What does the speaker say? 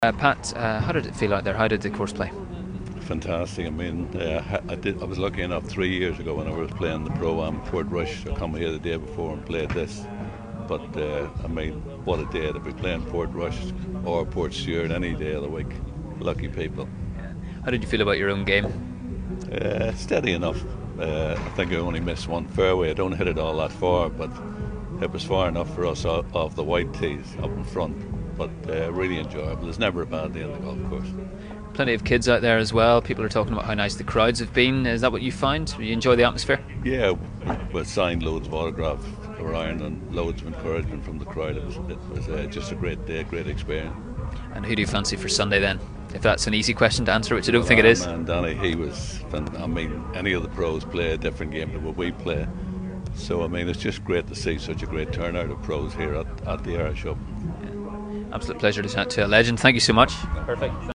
Pat, how did it feel out there? How did the course play? Fantastic. I mean, I was lucky enough 3 years ago when I was playing the Pro-Am Portrush. I come here the day before and played this. But I mean, what a day to be playing Portrush or Portstewart any day of the week. Lucky people. How did you feel about your own game? Steady enough. I think I only missed one fairway. I don't hit it all that far, but it was far enough for us off the white tees up in front. But really enjoyable. There's never a bad day on the golf course. Plenty of kids out there as well. People are talking about how nice the crowds have been. Is that what you find? You enjoy the atmosphere? Yeah, we signed loads of autographs around and loads of encouragement from the crowd. It was just a great day, great experience. And who do you fancy for Sunday then? If that's an easy question to answer, which I don't think it is. Man, Danny, he was. I mean, any of the pros play a different game than what we play. So I mean, it's just great to see such a great turnout of pros here at the Irish Open. Absolute pleasure to chat to a legend. Thank you so much. Perfect.